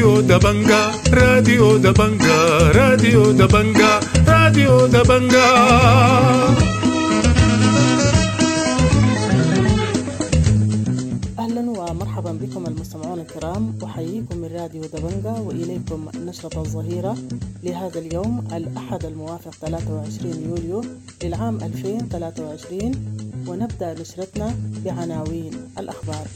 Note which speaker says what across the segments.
Speaker 1: راديو دبنجا راديو دبنجا راديو دبنجا راديو دبنجا.
Speaker 2: أهلا ومرحبا بكم المستمعون الكرام، أحييكم من راديو دبنجا وإليكم نشرة الظهيرة لهذا اليوم الأحد الموافق 23 يوليو للعام 2023، ونبدأ نشرتنا بعناوين الأخبار.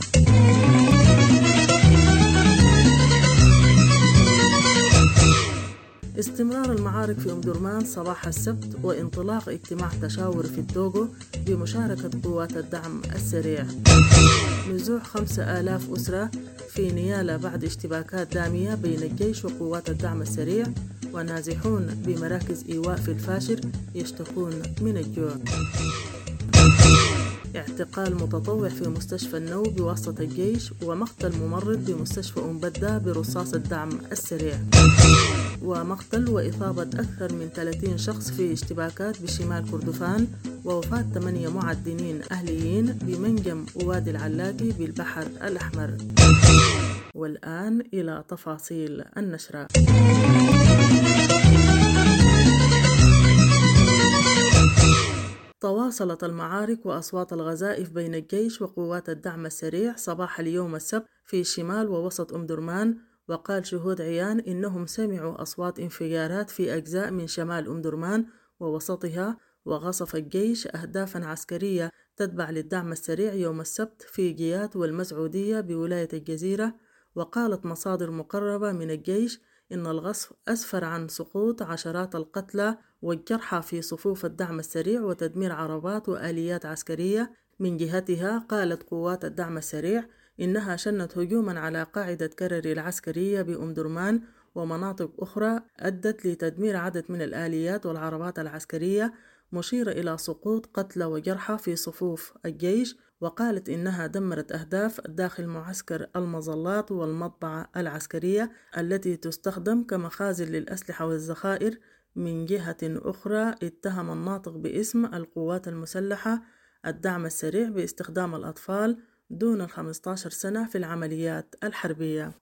Speaker 2: استمرار المعارك في أم درمان صباح السبت، وانطلاق اجتماع تشاور في التوغو بمشاركة قوات الدعم السريع. نزوع 5000 أسرة في نيالا بعد اشتباكات دامية بين الجيش وقوات الدعم السريع، ونازحون بمراكز إيواء في الفاشر يشتكون من الجوع. اعتقال متطوع في مستشفى النو بواسطة الجيش، ومقتل ممرض بمستشفى أم بدة برصاص الدعم السريع. ومقتل وإصابة أكثر من 30 شخص في اشتباكات بشمال كردفان، ووفاة 8 معدنين أهليين بمنجم وادي العلاقي بالبحر الأحمر. والآن إلى تفاصيل النشرة. تواصلت المعارك وأصوات الغزائف بين الجيش وقوات الدعم السريع صباح اليوم السبت في شمال ووسط أم درمان، وقال شهود عيان إنهم سمعوا أصوات انفجارات في أجزاء من شمال أم درمان ووسطها، وغصف الجيش أهدافا عسكرية تتبع للدعم السريع يوم السبت في جيات والمزعودية بولاية الجزيرة. وقالت مصادر مقربة من الجيش إن الغصف أسفر عن سقوط عشرات القتلى والجرحى في صفوف الدعم السريع وتدمير عربات وآليات عسكرية. من جهتها قالت قوات الدعم السريع إنها شنت هجوما على قاعدة كرري العسكرية بأم درمان ومناطق أخرى أدت لتدمير عدد من الآليات والعربات العسكرية، مشيرة إلى سقوط قتلى وجرحى في صفوف الجيش. وقالت إنها دمرت أهداف داخل معسكر المظلات والمطبعة العسكرية التي تستخدم كمخازن للأسلحة والذخائر. من جهة أخرى اتهم الناطق باسم القوات المسلحة الدعم السريع باستخدام الأطفال دون 15 سنة في العمليات الحربية.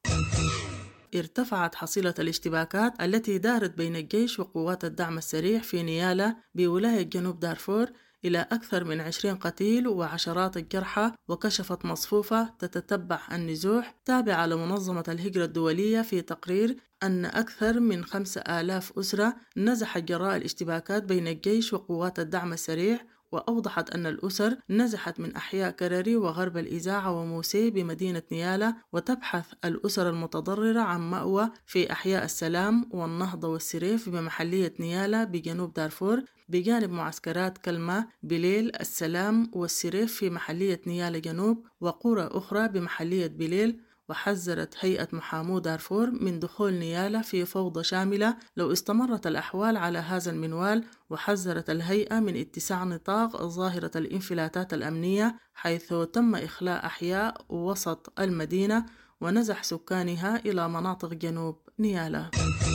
Speaker 2: ارتفعت حصيلة الاشتباكات التي دارت بين الجيش وقوات الدعم السريع في نيالا بولاية جنوب دارفور إلى أكثر من 20 قتيل وعشرات الجرحى، وكشفت مصفوفة تتتبع النزوح تابعة لمنظمة الهجرة الدولية في تقرير أن أكثر من 5000 أسرة نزحت جراء الاشتباكات بين الجيش وقوات الدعم السريع. وأوضحت أن الأسر نزحت من أحياء كرري وغرب الإذاعة وموسي بمدينة نيالا، وتبحث الأسر المتضررة عن مأوى في أحياء السلام والنهضة والسريف بمحلية نيالا بجنوب دارفور، بجانب معسكرات كلمة بليل السلام والسريف في محلية نيالا جنوب وقرى أخرى بمحلية بليل. وحذرت هيئة محامو دارفور من دخول نيالا في فوضى شاملة لو استمرت الأحوال على هذا المنوال. وحذرت الهيئة من اتساع نطاق ظاهرة الانفلاتات الأمنية، حيث تم إخلاء أحياء وسط المدينة ونزح سكانها إلى مناطق جنوب نيالا.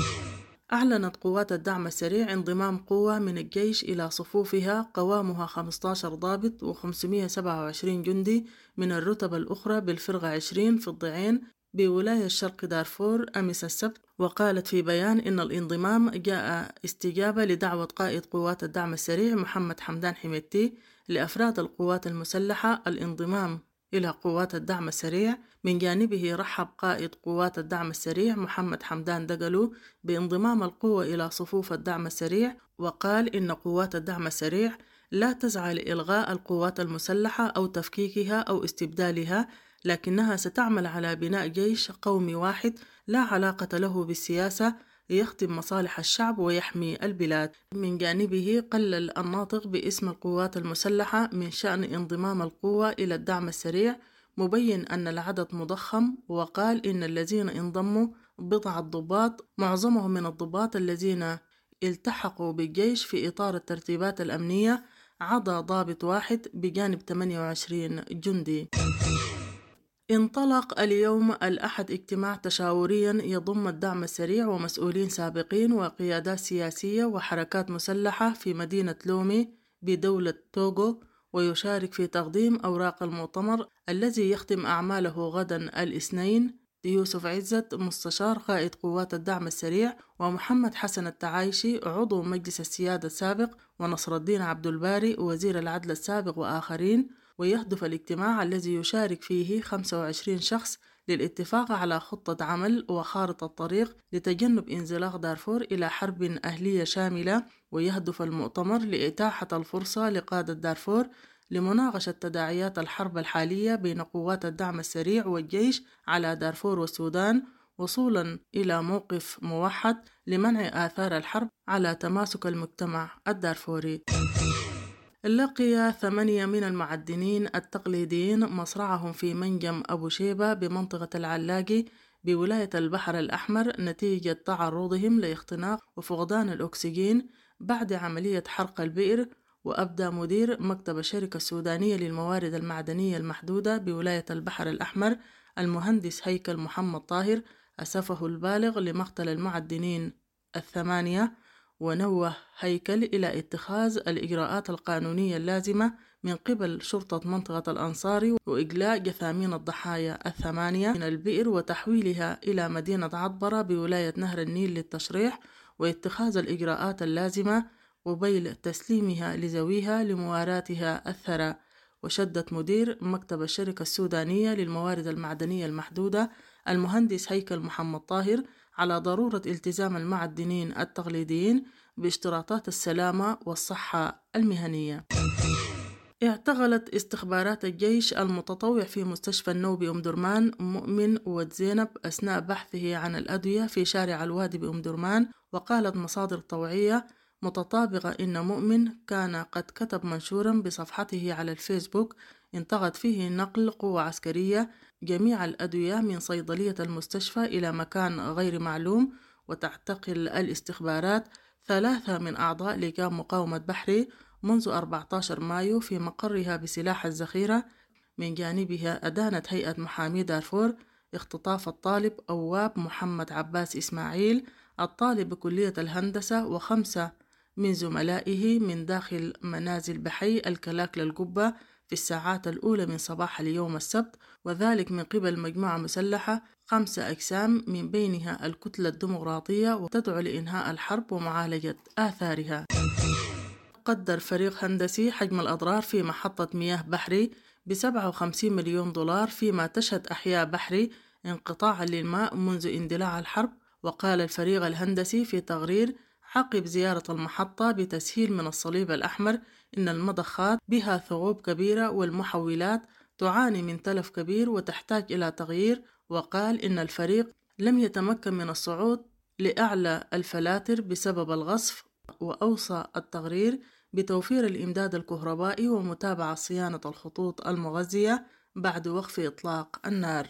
Speaker 2: أعلنت قوات الدعم السريع انضمام قوة من الجيش إلى صفوفها قوامها 15 ضابط و527 جندي من الرتب الأخرى بالفرقة 20 في الضعين بولاية شرق دارفور أمس السبت. وقالت في بيان إن الانضمام جاء استجابة لدعوة قائد قوات الدعم السريع محمد حمدان حميدتي لأفراد القوات المسلحة الانضمام إلى قوات الدعم السريع. من جانبه رحب قائد قوات الدعم السريع محمد حمدان دقلو بانضمام القوة إلى صفوف الدعم السريع، وقال إن قوات الدعم السريع لا تسعى لإلغاء القوات المسلحة أو تفكيكها أو استبدالها، لكنها ستعمل على بناء جيش قومي واحد لا علاقة له بالسياسة يخدم مصالح الشعب ويحمي البلاد. من جانبه قلل الناطق باسم القوات المسلحة من شأن انضمام القوة إلى الدعم السريع، مبين أن العدد مضخم، وقال إن الذين انضموا بضعة ضباط، معظمهم من الضباط الذين التحقوا بالجيش في إطار الترتيبات الأمنية، عدا ضابط واحد بجانب 28 جندي. انطلق اليوم الأحد اجتماع تشاوريا يضم الدعم السريع ومسؤولين سابقين وقيادات سياسية وحركات مسلحة في مدينة لومي بدولة توغو، ويشارك في تقديم أوراق المؤتمر الذي يختم أعماله غدا الاثنين يوسف عزت مستشار قائد قوات الدعم السريع، ومحمد حسن التعايشي عضو مجلس السيادة السابق، ونصر الدين عبد الباري وزير العدل السابق وآخرين. ويهدف الاجتماع الذي يشارك فيه 25 شخص للاتفاق على خطة عمل وخارطة طريق لتجنب انزلاق دارفور إلى حرب أهلية شاملة. ويهدف المؤتمر لإتاحة الفرصة لقادة دارفور لمناقشة تداعيات الحرب الحالية بين قوات الدعم السريع والجيش على دارفور والسودان، وصولا إلى موقف موحد لمنع آثار الحرب على تماسك المجتمع الدارفوري. لقي 8 من المعدنين التقليديين مصرعهم في منجم أبو شيبة بمنطقة العلاقي بولاية البحر الأحمر نتيجة تعرضهم لاختناق وفقدان الأكسجين بعد عملية حرق البئر. وأبدى مدير مكتب الشركة السودانية للموارد المعدنية المحدودة بولاية البحر الأحمر المهندس هيكل محمد طاهر أسفه البالغ لمقتل المعدنين 8، ونوه هيكل إلى اتخاذ الإجراءات القانونية اللازمة من قبل شرطة منطقة الأنصاري وإجلاء جثامين الضحايا 8 من البئر وتحويلها إلى مدينة عطبرة بولاية نهر النيل للتشريح واتخاذ الإجراءات اللازمة قبيل تسليمها لذويها لمواراتها الثرى. وشدد مدير مكتب الشركة السودانية للموارد المعدنية المحدودة المهندس هيكل محمد طاهر على ضرورة التزام المعدنين التقليديين باشتراطات السلامة والصحة المهنية. اعتقلت استخبارات الجيش المتطوع في مستشفى النوب بأم درمان مؤمن ود زينب أثناء بحثه عن الأدوية في شارع الوادي بأم درمان. وقالت مصادر طوعية متطابقة إن مؤمن كان قد كتب منشورا بصفحته على الفيسبوك انتقد فيه نقل قوة عسكرية جميع الأدوية من صيدلية المستشفى إلى مكان غير معلوم. وتعتقل الاستخبارات 3 من أعضاء لجان مقاومة بحري منذ 14 مايو في مقرها بسلاح الذخيرة. من جانبها أدانت هيئة محامي دارفور اختطاف الطالب أواب محمد عباس إسماعيل الطالب بكلية الهندسة و5 من زملائه من داخل منازل بحي الكلاك للقبة في الساعات الأولى من صباح اليوم السبت، وذلك من قبل مجموعة مسلحة 5 أجسام من بينها الكتلة الديمقراطية وتدعو لإنهاء الحرب ومعالجة آثارها. قدر فريق هندسي حجم الأضرار في محطة مياه بحري ب$57 مليون، فيما تشهد أحياء بحري انقطاعا للماء منذ اندلاع الحرب. وقال الفريق الهندسي في تقرير عقب زيارة المحطة بتسهيل من الصليب الأحمر إن المضخات بها ثقوب كبيرة والمحولات تعاني من تلف كبير وتحتاج إلى تغيير. وقال إن الفريق لم يتمكن من الصعود لأعلى الفلاتر بسبب الغصف. وأوصى التقرير بتوفير الإمداد الكهربائي ومتابعة صيانة الخطوط المغذية بعد وقف إطلاق النار.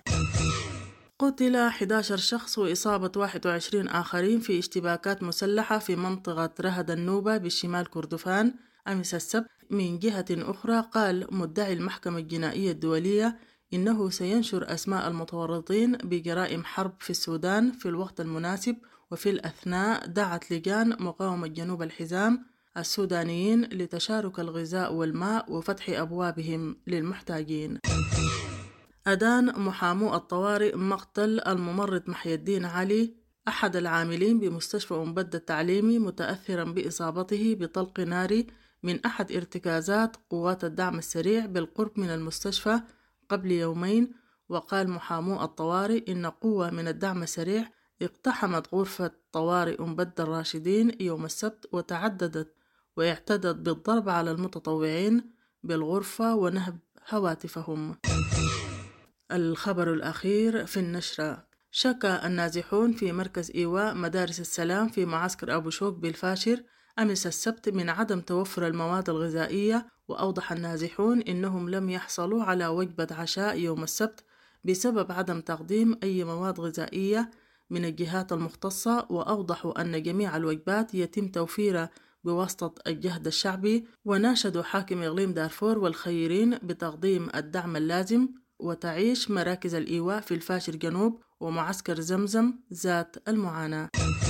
Speaker 2: قتل 11 شخص وإصابة 21 آخرين في اشتباكات مسلحة في منطقة رهد النوبة بشمال كردفان أمس السبت. من جهة أخرى قال مدعي المحكمة الجنائية الدولية إنه سينشر أسماء المتورطين بجرائم حرب في السودان في الوقت المناسب. وفي الأثناء دعت لجان مقاومة جنوب الحزام السودانيين لتشارك الغذاء والماء وفتح أبوابهم للمحتاجين. أدان محامو الطوارئ مقتل الممرض محي الدين علي أحد العاملين بمستشفى أم بدة التعليمي متأثرا بإصابته بطلق ناري من أحد ارتكازات قوات الدعم السريع بالقرب من المستشفى قبل يومين. وقال محامو الطوارئ إن قوة من الدعم السريع اقتحمت غرفة طوارئ أم بدة الراشدين يوم السبت وتعددت واعتدت بالضرب على المتطوعين بالغرفة ونهب هواتفهم. الخبر الأخير في النشرة: شكى النازحون في مركز إيواء مدارس السلام في معسكر أبو شوك بالفاشر أمس السبت من عدم توفر المواد الغذائية. وأوضح النازحون إنهم لم يحصلوا على وجبة عشاء يوم السبت بسبب عدم تقديم أي مواد غذائية من الجهات المختصة. وأوضحوا أن جميع الوجبات يتم توفيرها بواسطة الجهد الشعبي. وناشدوا حاكم إقليم دارفور والخيرين بتقديم الدعم اللازم. وتعيش مراكز الإيواء في الفاشر جنوب ومعسكر زمزم ذات المعاناة.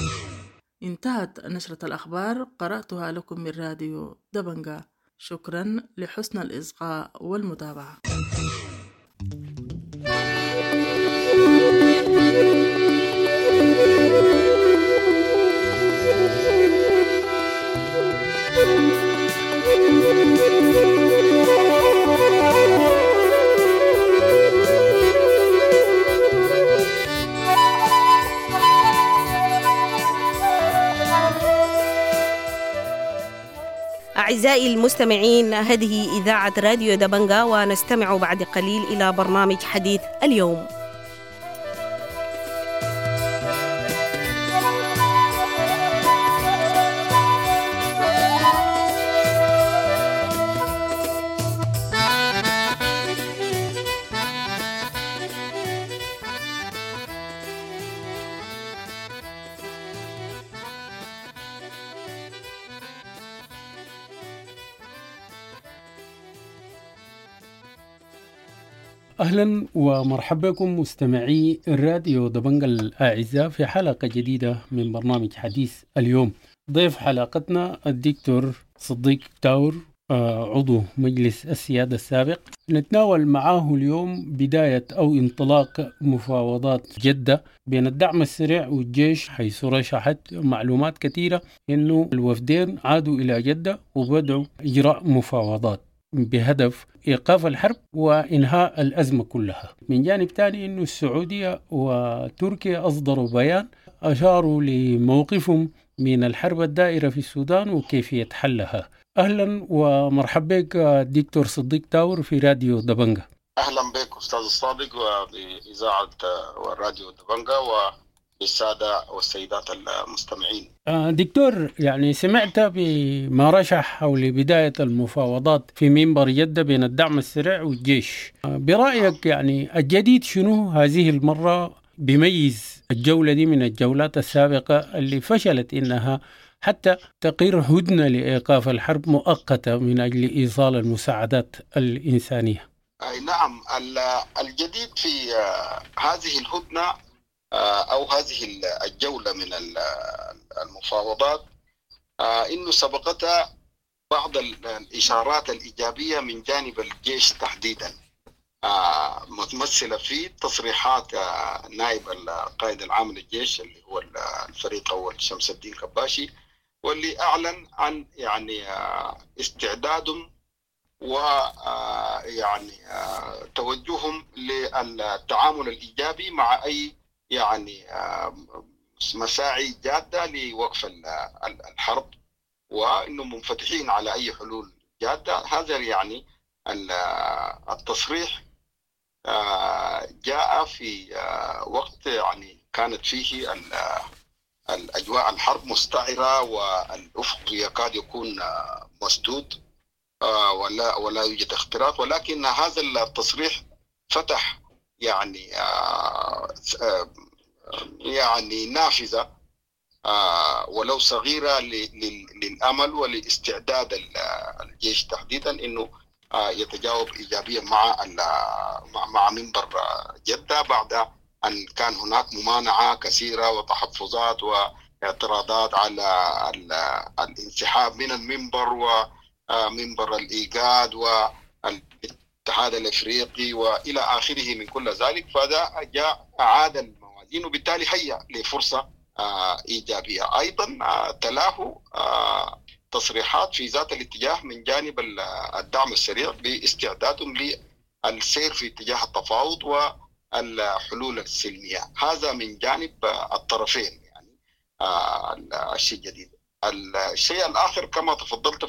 Speaker 2: انتهت نشرة الأخبار، قرأتها لكم من راديو دبنجا. شكرا لحسن الإصغاء والمتابعة.
Speaker 3: أعزائي المستمعين، هذه إذاعة راديو دبنجا، ونستمع بعد قليل إلى برنامج حديث اليوم.
Speaker 4: أهلا ومرحبا بكم مستمعي الراديو دبنجا الأعزاء في حلقة جديدة من برنامج حديث اليوم. ضيف حلقتنا الدكتور صديق تاور، عضو مجلس السيادة السابق. نتناول معاه اليوم بداية أو انطلاق مفاوضات جدة بين الدعم السريع والجيش، حيث رشحت معلومات كثيرة إنه الوفدين عادوا إلى جدة وبدأوا إجراء مفاوضات بهدف إيقاف الحرب وإنهاء الأزمة كلها. من جانب ثاني إنه السعودية وتركيا أصدروا بيان أشاروا لموقفهم من الحرب الدائرة في السودان وكيفية حلها. أهلا ومرحبا بك دكتور صديق تاور في راديو دبنجا.
Speaker 5: أهلا بك أستاذ الصادق وبإذاعة والراديو دبنجا والسادة والسيدات المستمعين.
Speaker 4: دكتور، يعني سمعت بما رشح حول بداية المفاوضات في منبر جدة بين الدعم السريع والجيش. برأيك يعني الجديد شنو هذه المرة بيميز الجولة دي من الجولات السابقة اللي فشلت إنها حتى تقر هدنة لإيقاف الحرب مؤقتة من أجل إيصال المساعدات الإنسانية؟
Speaker 5: نعم، الجديد في هذه الهدنة أو هذه الجولة من المفاوضات إنه سبقتها بعض الإشارات الإيجابية من جانب الجيش تحديدا، متمثلة في تصريحات نائب القائد العام للجيش اللي هو الفريق أول شمس الدين كباشي، واللي أعلن عن يعني استعدادهم ويعني توجههم للتعامل الإيجابي مع أي يعني مساعي جادة لوقف الحرب، وإنهم منفتحين على أي حلول جادة. هذا يعني التصريح جاء في وقت يعني كانت فيه الأجواء الحرب مستعرة والأفق يكاد يكون مسدود ولا يوجد اختراق، ولكن هذا التصريح فتح يعني نافذة ولو صغيرة للأمل ولاستعداد الجيش تحديدا إنه يتجاوب إيجابيا مع منبر جدة، بعد أن كان هناك ممانعة كثيرة وتحفظات واعتراضات على الانسحاب من المنبر ومنبر الإيجاد والاتحاد الأفريقي وإلى آخره من كل ذلك. فهذا جاء أعاد الموازين وبالتالي هيأ لفرصة إيجابية. أيضا تلاه تصريحات في ذات الاتجاه من جانب الدعم السريع باستعدادهم للسير في اتجاه التفاوض والحلول السلمية. هذا من جانب الطرفين يعني الشيء الجديد. الشيء الآخر كما تفضلت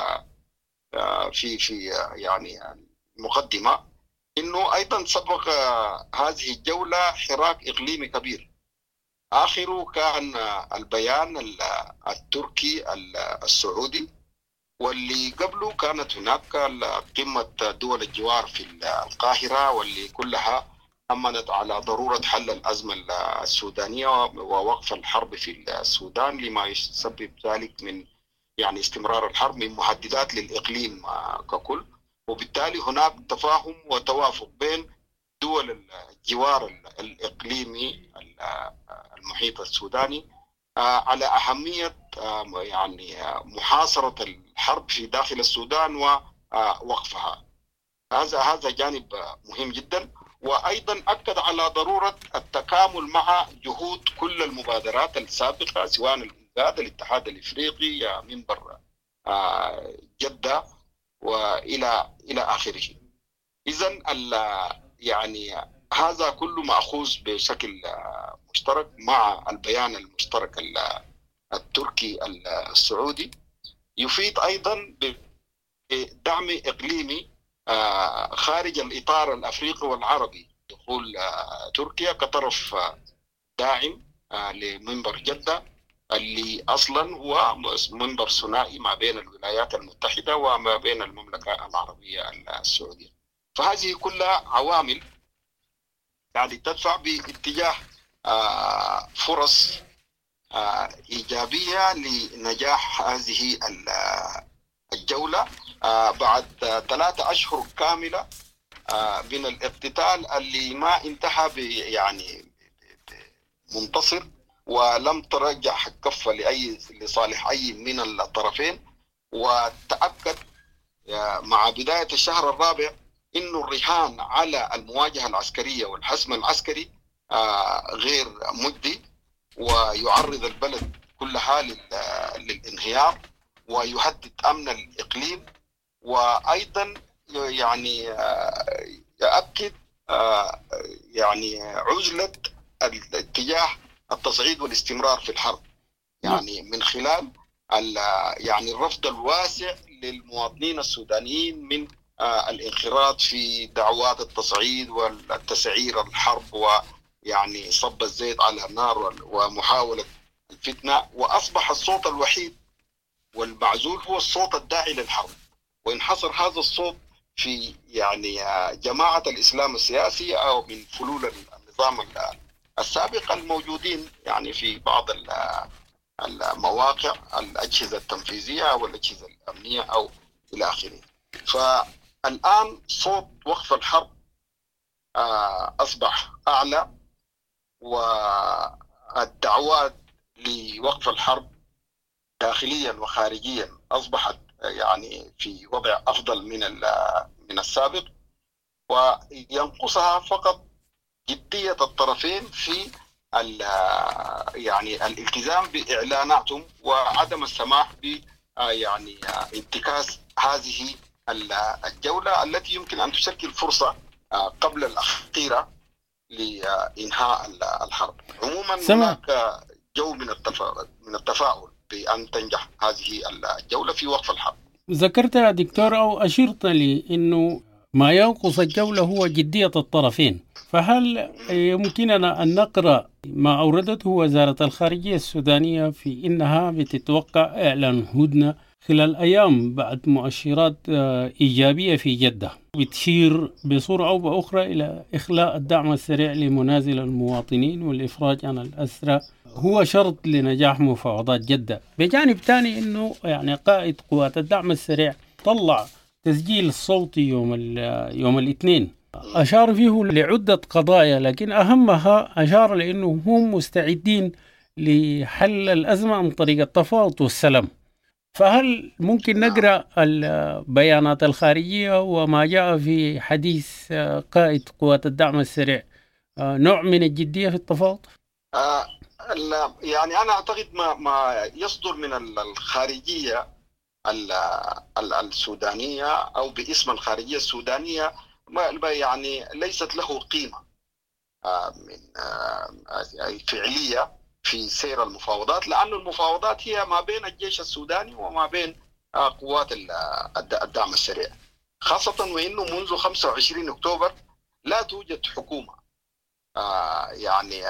Speaker 5: في يعني المقدمة، إنه أيضا سبق هذه الجولة حراك إقليمي كبير، آخره كان البيان التركي السعودي، واللي قبله كانت هناك قمة دول الجوار في القاهرة، واللي كلها أمنت على ضرورة حل الأزمة السودانية ووقف الحرب في السودان لما يسبب ذلك من يعني استمرار الحرب من مهددات للإقليم ككل. وبالتالي هناك تفاهم وتوافق بين دول الجوار الإقليمي المحيط السوداني على أهمية يعني محاصرة الحرب في داخل السودان ووقفها. هذا جانب مهم جدا. وأيضا أكد على ضرورة التكامل مع جهود كل المبادرات السابقة، سواء الإنجاد، الاتحاد الإفريقي، منبر جدة وإلى آخره. إذن يعني هذا كله مأخوذ بشكل مشترك مع البيان المشترك التركي السعودي، يفيد أيضا بدعم إقليمي خارج الإطار الأفريقي والعربي، دخول تركيا كطرف داعم لمنبر جدة اللي أصلا هو منبر ثنائي ما بين الولايات المتحدة وما بين المملكة العربية السعودية. فهذه كلها عوامل يعني تدفع باتجاه فرص إيجابية لنجاح هذه الجولة بعد 3 أشهر كاملة من الاقتتال اللي ما انتهى يعني منتصر، ولم ترجح الكفة لصالح أي من الطرفين. وتأكد مع بداية الشهر الرابع إنه الرهان على المواجهة العسكرية والحسم العسكري غير مجدي، ويعرض البلد كلها للانهيار ويهدد أمن الإقليم. وأيضا يعني يؤكد يعني عزلة الاتجاه التصعيد والاستمرار في الحرب، يعني من خلال يعني الرفض الواسع للمواطنين السودانيين من الانخراط في دعوات التصعيد والتسعير الحرب ويعني صب الزيت على النار ومحاولة الفتنة. وأصبح الصوت الوحيد والمعزول هو الصوت الداعي للحرب، وانحصر هذا الصوت في يعني جماعة الإسلام السياسي أو من فلول النظام السابق الموجودين يعني في بعض المواقع الأجهزة التنفيذية أو الأجهزة الأمنية أو إلى آخره. فالآن صوت وقف الحرب أصبح أعلى، والدعوات لوقف الحرب داخليا وخارجيا أصبحت يعني في وضع أفضل من السابق، وينقصها فقط جدية الطرفين في يعني الالتزام بإعلاناتهم وعدم السماح ب يعني انتكاس هذه الجولة التي يمكن أن تشكل فرصة قبل الأخيرة لإنهاء الحرب. عموما هناك جو من التفاؤل بأن تنجح هذه الجولة في وقف الحرب.
Speaker 4: ذكرت يا دكتور أو أشرت لي أنه ما ينقص الجولة هو جدية الطرفين، فهل يمكننا أن نقرأ ما أوردته وزارة الخارجية السودانية في أنها بتتوقع إعلان هدنة خلال أيام بعد مؤشرات إيجابية في جدة بتشير بصورة أو بأخرى إلى إخلاء الدعم السريع لمنازل المواطنين والإفراج عن الأسرى هو شرط لنجاح مفاوضات جدة. بجانب ثاني أنه يعني قائد قوات الدعم السريع طلع تسجيل صوتي يوم الاثنين أشار فيه لعدة قضايا، لكن أهمها أشار لأنه هم مستعدين لحل الأزمة عن طريق التفاوض والسلام. فهل ممكن نقرأ البيانات الخارجية وما جاء في حديث قائد قوات الدعم السريع نوع من الجدية في التفاوض؟
Speaker 5: يعني أنا أعتقد ما يصدر من الخارجية السودانية أو باسم الخارجية السودانية يعني ليست له قيمة من فعلية في سير المفاوضات، لأن المفاوضات هي ما بين الجيش السوداني وما بين قوات الدعم السريع، خاصة وإنه منذ 25 أكتوبر لا توجد حكومة يعني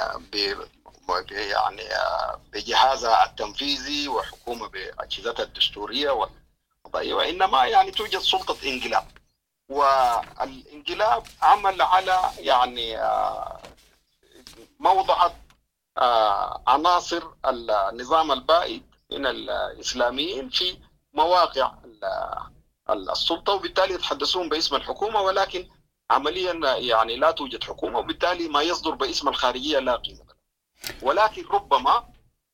Speaker 5: بجهازها التنفيذي وحكومة بأجهزتها الدستورية والقضائية، وإنما يعني توجد سلطة انقلاب. والانقلاب عمل على يعني موضعة عناصر النظام البائد من الإسلاميين في مواقع السلطة، وبالتالي يتحدثون باسم الحكومة، ولكن عمليا يعني لا توجد حكومة، وبالتالي ما يصدر باسم الخارجية لا قيمة له. ولكن ربما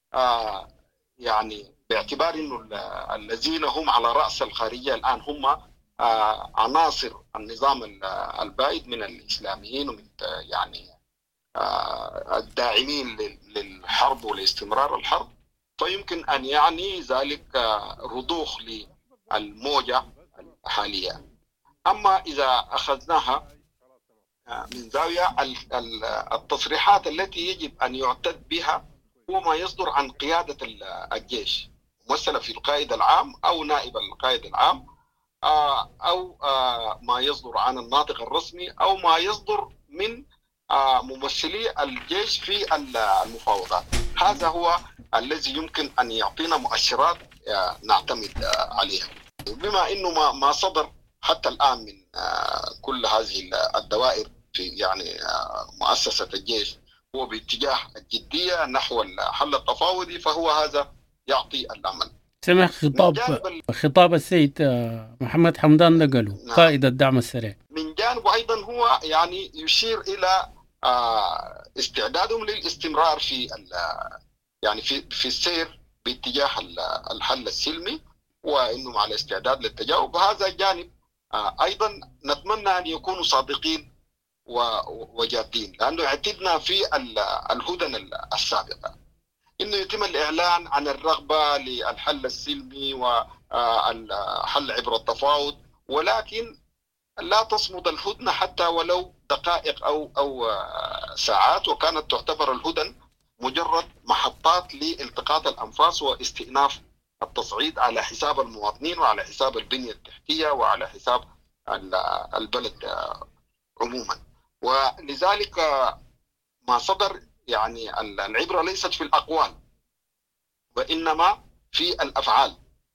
Speaker 5: يعني باعتبار انه الذين هم على رأس الخارجية الآن هم عناصر النظام البائد من الإسلاميين ومن يعني الداعمين للحرب ولاستمرار الحرب، فيمكن أن يعني ذلك رضوخ للموجة الحالية. أما إذا أخذناها من زاوية التصريحات التي يجب أن يعتد بها هو ما يصدر عن قيادة الجيش، ممثلة في القائد العام أو نائب القائد العام، أو ما يصدر عن الناطق الرسمي، أو ما يصدر من ممثلي الجيش في المفاوضات. هذا هو الذي يمكن أن يعطينا مؤشرات نعتمد عليها. بما أنه ما صدر حتى الآن من كل هذه الدوائر في يعني مؤسسة الجيش هو باتجاه الجدية نحو الحل التفاوضي، فهو هذا يعطي الأمل.
Speaker 4: سمع خطاب السيد محمد حمدان نقله قائد الدعم السريع.
Speaker 5: من جانب أيضا هو يعني يشير إلى استعدادهم للاستمرار في يعني في السير باتجاه الحل السلمي، وإنهم على استعداد للتجاوب. هذا جانب أيضا نتمنى أن يكونوا صادقين وجادين، لأنه اعتدنا في الهدن السابقة إنه يتم الإعلان عن الرغبة للحل السلمي والحل عبر التفاوض، ولكن لا تصمد الهدنة حتى ولو دقائق أو ساعات، وكانت تعتبر الهدن مجرد محطات لالتقاط الأنفاس واستئناف التصعيد على حساب المواطنين وعلى حساب البنية التحتية وعلى حساب البلد عموما. ولذلك ما صدر يعني العبرة ليست في الأقوال وإنما في الأفعال.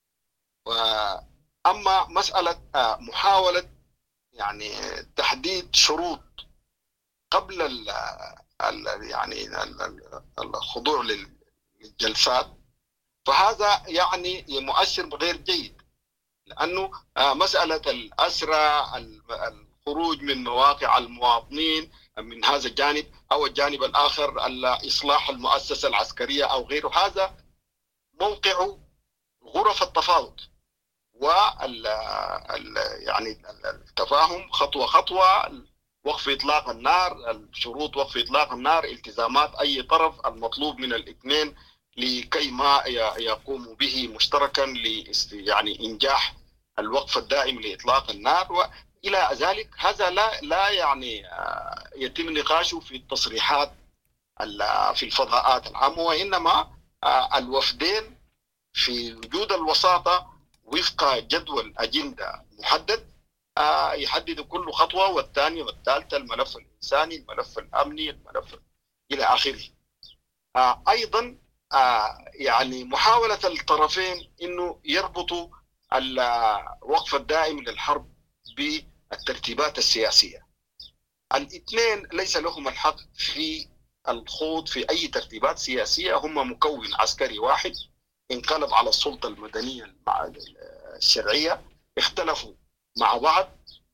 Speaker 5: وأما مسألة محاولة يعني تحديد شروط قبل يعني الخضوع للجلسات، فهذا يعني مؤشر غير جيد، لأنه مسألة الأسرى، الخروج من مواقع المواطنين من هذا الجانب أو الجانب الآخر إصلاح المؤسسة العسكرية أو غيره، هذا موقع غرف التفاوض يعني التفاهم خطوة خطوة، وقف إطلاق النار، الشروط وقف إطلاق النار، التزامات أي طرف، المطلوب من الاثنين لكي ما يقوموا به مشتركا يعني إنجاح الوقف الدائم لإطلاق النار وإلى ذلك. هذا لا يعني يتم نقاشه في التصريحات في الفضاءات العامة، وإنما الوفدين في وجود الوساطة وفق جدول أجندة محدد يحدد كل خطوة والثانية والثالثة، الملف الإنساني، الملف الأمني، الملف إلى آخره. أيضا يعني محاولة الطرفين إنه يربطوا الوقف الدائم للحرب بالترتيبات السياسية. الاثنين ليس لهم الحق في الخوض في أي ترتيبات سياسية، هم مكون عسكري واحد انقلب على السلطة المدنية الشرعية، اختلفوا مع بعض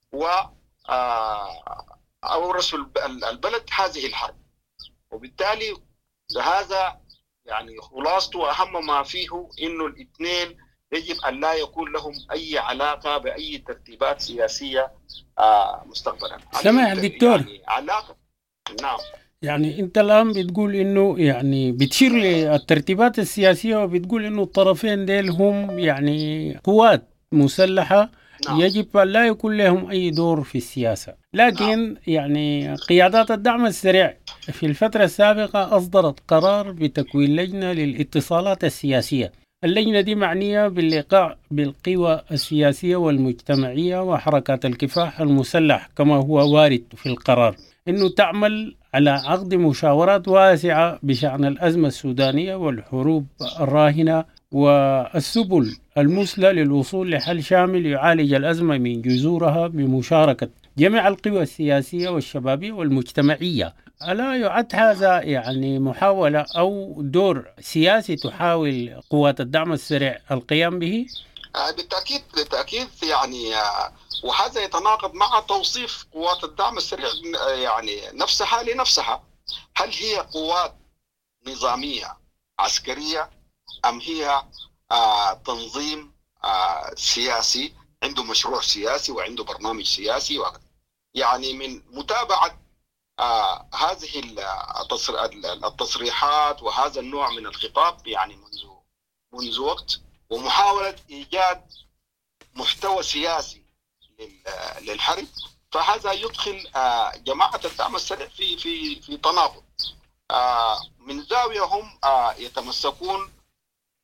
Speaker 5: وأورثوا البلد هذه الحرب. وبالتالي هذا يعني خلاصته وأهم ما فيه إنه الاثنين يجب أن لا يكون لهم أي علاقة بأي ترتيبات سياسية مستقبلا.
Speaker 4: سمع الدكتور
Speaker 5: يعني علاقة. نعم.
Speaker 4: يعني أنت الآن بتقول إنه يعني بتشير للترتيبات السياسية وبتقول إنه الطرفين ديل هم يعني قوات مسلحة. نعم. يجب أن لا يكون لهم أي دور في السياسة، لكن نعم. يعني قيادات الدعم السريع في الفترة السابقة أصدرت قرار بتكوين لجنة للاتصالات السياسية. اللجنة دي معنية باللقاء بالقوى السياسية والمجتمعية وحركات الكفاح المسلح كما هو وارد في القرار، إنه تعمل على عقد مشاورات واسعة بشأن الأزمة السودانية والحروب الراهنة والسبل المثلى للوصول لحل شامل يعالج الأزمة من جذورها بمشاركة جميع القوى السياسية والشبابية والمجتمعية. ألا يعد هذا يعني محاولة أو دور سياسي تحاول قوات الدعم السريع القيام به؟
Speaker 5: بالتأكيد يعني، وهذا يتناقض مع توصيف قوات الدعم السريع يعني نفسها لنفسها. هل هي قوات نظامية عسكرية أم هي تنظيم سياسي عنده مشروع سياسي وعنده برنامج سياسي؟ يعني من متابعة هذه التصريحات وهذا النوع من الخطاب يعني منذ وقت، ومحاولة إيجاد محتوى سياسي للحرب، فهذا يدخل جماعة الدعم السريع في تناقض. من زاوية هم يتمسكون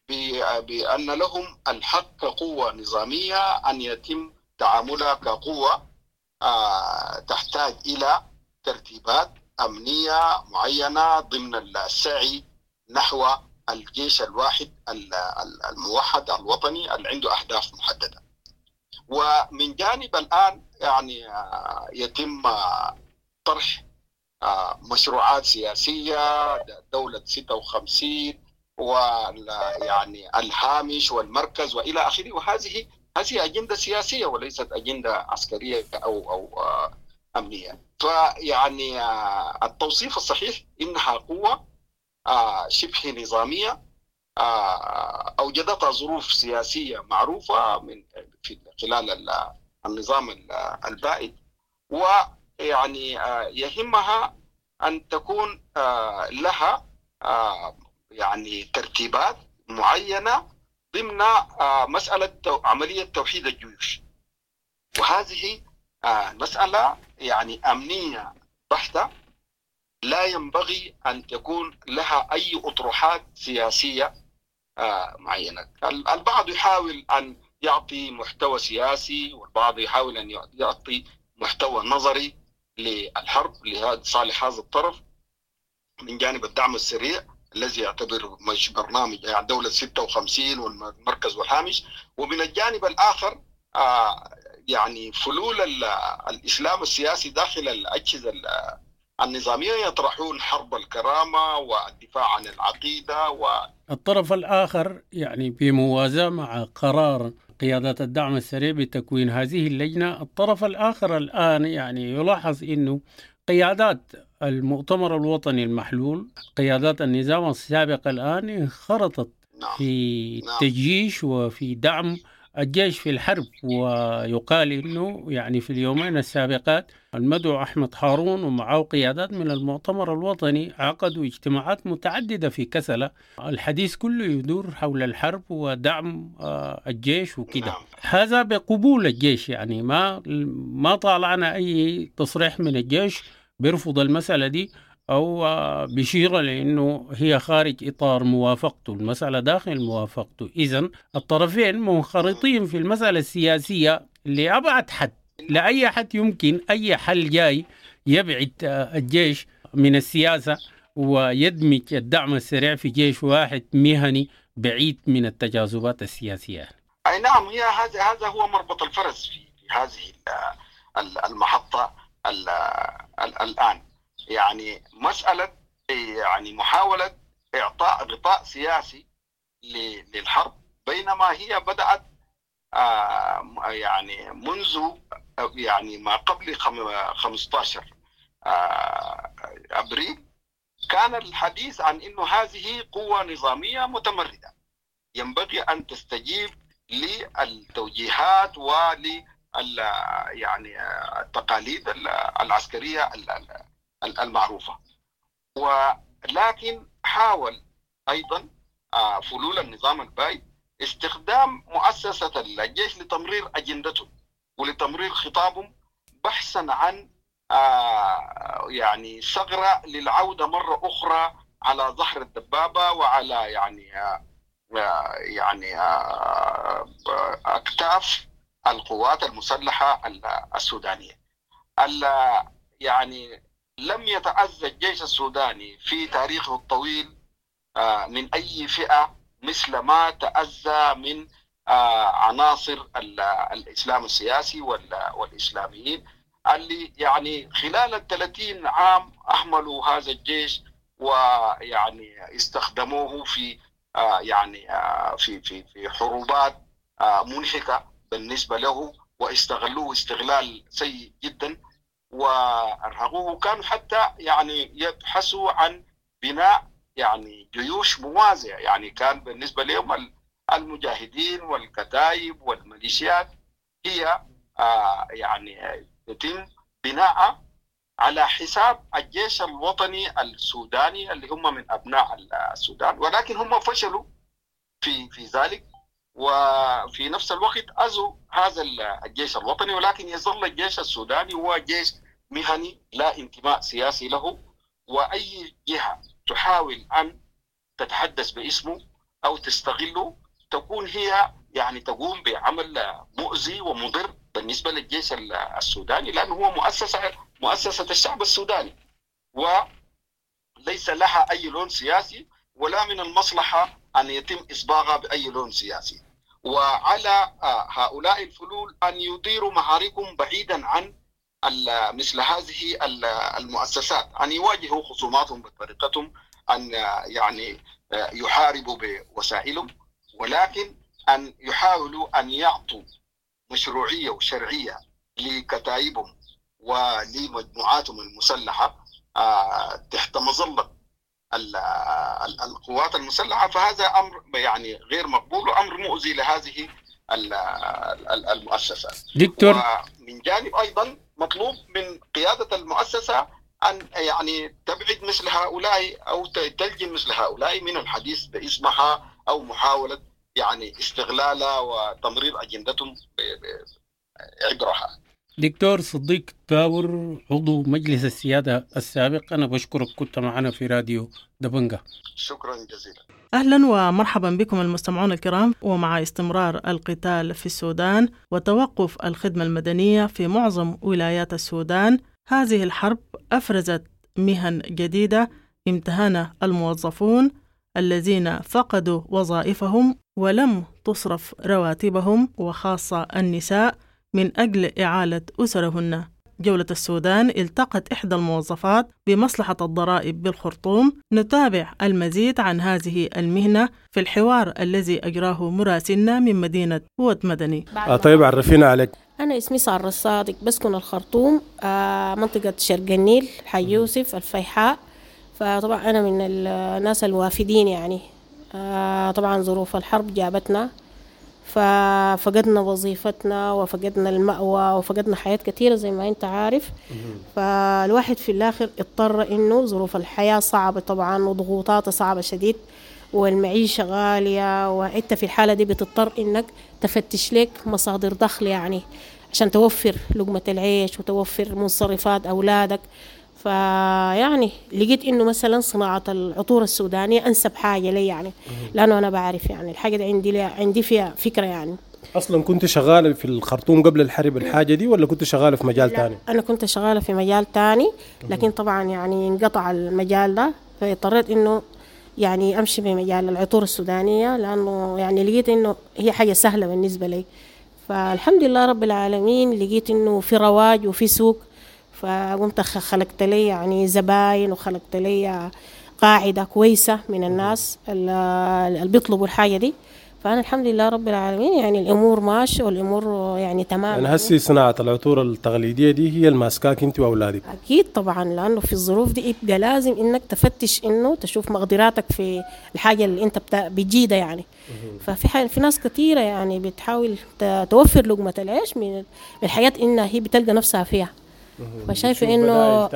Speaker 5: بأن لهم الحق كقوة نظامية أن يتم تعاملها كقوة تحتاج إلى ترتيبات أمنية معينة ضمن السعي نحو الجيش الواحد الموحد الوطني اللي عنده أهداف محددة. ومن جانب الآن يعني يتم طرح مشروعات سياسية، دولة 56 ويعني الهامش والمركز وإلى آخره، وهذه أجندة سياسية وليست أجندة عسكرية أو أمنية. فيعني التوصيف الصحيح إنها قوة شبه نظامية أوجدتها ظروف سياسية معروفة في خلال النظام البائد، ويعني يهمها أن تكون لها يعني ترتيبات معينة ضمن مسألة عملية توحيد الجيوش، وهذه مسألة يعني أمنية بحتة لا ينبغي أن تكون لها أي أطروحات سياسية معينة. البعض يحاول أن يعطي محتوى سياسي، والبعض يحاول أن يعطي محتوى نظري للحرب لصالح هذا الطرف من جانب الدعم السريع الذي يعتبر برنامج يعني دولة 56 والمركز والهامش، ومن الجانب الآخر يعني فلول الإسلام السياسي داخل الأجهزة النظامية يطرحون حرب الكرامة والدفاع عن العقيدة.
Speaker 4: الطرف الآخر يعني بموازاة مع قرار قيادات الدعم السريع بتكوين هذه اللجنة، الطرف الآخر الآن يعني يلاحظ أنه قيادات المؤتمر الوطني المحلول، قيادات النظام السابق الآن انخرطت في تجيش وفي دعم الجيش في الحرب. ويقال إنه يعني في اليومين السابقات المدعو أحمد هارون ومعه قيادات من المؤتمر الوطني عقدوا اجتماعات متعددة في كسلة، الحديث كله يدور حول الحرب ودعم الجيش وكده. هذا بقبول الجيش، يعني ما طالعنا أي تصريح من الجيش بيرفض المسألة دي أو بشير لأنه هي خارج إطار موافقته، المسألة داخل موافقته. إذن الطرفين منخرطين في المسألة السياسية لأبعد حد، لأي حد يمكن أي حل جاي يبعد الجيش من السياسة ويدمج الدعم السريع في جيش واحد مهني بعيد من التجاذبات السياسية.
Speaker 5: أي نعم، هذا هو مربط الفرس في هذه المحطة الآن. يعني مسألة يعني محاولة إعطاء غطاء سياسي للحرب، بينما هي بدأت يعني منذ يعني ما قبل 15 أبريل كان الحديث عن إنه هذه قوة نظامية متمردة ينبغي أن تستجيب للتوجيهات يعني التقاليد العسكرية المعروفة. ولكن حاول أيضا فلول النظام البائد استخدام مؤسسة الجيش لتمرير أجندته ولتمرير خطابهم، بحثا عن يعني ثغرة للعودة مرة أخرى على ظهر الدبابة وعلى يعني أكتاف القوات المسلحة السودانية. يعني لم يتأذى الجيش السوداني في تاريخه الطويل من أي فئة مثل ما تأذى من عناصر الإسلام السياسي والإسلاميين اللي يعني خلال 30 عام أحملوا هذا الجيش ويعني استخدموه في يعني في حروبات منهكة بالنسبة له، واستغلوه استغلال سيء جدا وأرهقوه. كانوا حتى يعني يبحثوا عن بناء يعني جيوش موازية، يعني كان بالنسبة لهم المجاهدين والكتائب والميليشيات هي يعني يتم بناءها على حساب الجيش الوطني السوداني اللي هم من أبناء السودان، ولكن هم فشلوا في ذلك، وفي نفس الوقت أذوا هذا الجيش الوطني. ولكن يظل الجيش السوداني هو جيش مهني لا انتماء سياسي له، وأي جهة تحاول أن تتحدث باسمه أو تستغله تكون هي يعني تقوم بعمل مؤذي ومضر بالنسبة للجيش السوداني، لأنه هو مؤسسة الشعب السوداني، وليس لها أي لون سياسي ولا من المصلحة أن يتم إصباغها بأي لون سياسي. وعلى هؤلاء الفلول أن يديروا معاركهم بعيدا عن مثل هذه المؤسسات، أن يواجهوا خصوماتهم بطريقتهم، أن يعني يحاربوا بوسائلهم، ولكن أن يحاولوا أن يعطوا مشروعية وشرعية لكتائبهم ولمجموعاتهم المسلحة تحت مظلة القوات المسلحة. فهذا أمر يعني غير مقبول وأمر مؤذي لهذه المؤسسات.
Speaker 4: دكتور،
Speaker 5: ومن جانب أيضا مطلوب من قيادة المؤسسة أن يعني تبعد مثل هؤلاء أو تلجم مثل هؤلاء من الحديث باسمها أو محاولة يعني استغلالها وتمرير أجندتهم عبرها.
Speaker 4: دكتور صديق تاور، عضو مجلس السيادة السابق، أنا بشكرك كنت معنا في راديو دبنجة.
Speaker 5: شكرا جزيلا.
Speaker 2: أهلا ومرحبا بكم المستمعون الكرام. ومع استمرار القتال في السودان وتوقف الخدمة المدنية في معظم ولايات السودان، هذه الحرب أفرزت مهن جديدة امتهنها الموظفون الذين فقدوا وظائفهم ولم تصرف رواتبهم، وخاصة النساء، من أجل إعالة أسرهن. جولة السودان التقت إحدى الموظفات بمصلحة الضرائب بالخرطوم. نتابع المزيد عن هذه المهنة في الحوار الذي أجراه مراسلنا من مدينة بود مدني.
Speaker 6: طيب عرفينا عليك.
Speaker 3: أنا اسمي سارة الصادق، بسكن الخرطوم، منطقة شرق النيل، حي يوسف، الفيحاء. فطبعا أنا من الناس الوافدين يعني. طبعا ظروف الحرب جابتنا، ففقدنا وظيفتنا وفقدنا المأوى وفقدنا حياة كثيرة زي ما أنت عارف. فالواحد في الآخر اضطر إنه ظروف الحياة صعبة طبعا وضغوطاتها صعبة شديد والمعيشة غالية، وأنت في الحالة دي بتضطر إنك تفتش لك مصادر دخل يعني عشان توفر لقمة العيش وتوفر مصرفات أولادك. فيعني لقيت إنه مثلا صناعة العطور السودانية أنسب حاجة لي يعني، لأنه أنا بعرف يعني الحاجة دي عندي فيها فكرة يعني.
Speaker 6: أصلا كنت شغالة في الخرطوم قبل الحرب الحاجة دي ولا كنت شغالة في مجال تاني؟
Speaker 3: أنا كنت شغالة في مجال تاني، لكن طبعا يعني انقطع المجال ده، فاضطريت إنه يعني أمشي بمجال العطور السودانية، لأنه يعني لقيت إنه هي حاجة سهلة بالنسبة لي. فالحمد لله رب العالمين لقيت إنه في رواج وفي سوق، فقمت خلقت لي يعني زباين وخلقت لي قاعدة كويسة من الناس اللي بيطلبوا الحاجة دي. فأنا الحمد لله رب العالمين يعني الأمور ماشية والأمور يعني تمام.
Speaker 6: يعني هسي صناعة العطور التقليدية دي هي الماسكاك أنت وأولادك؟
Speaker 3: أكيد طبعا، لأنه في الظروف دي يبقى لازم إنك تفتش إنه تشوف مقدراتك في الحاجة اللي أنت بتجيدها يعني. في ناس كتيرة يعني بتحاول توفر لقمة العيش من الحياة إنها هي بتلقى نفسها فيها. فشايفة إنه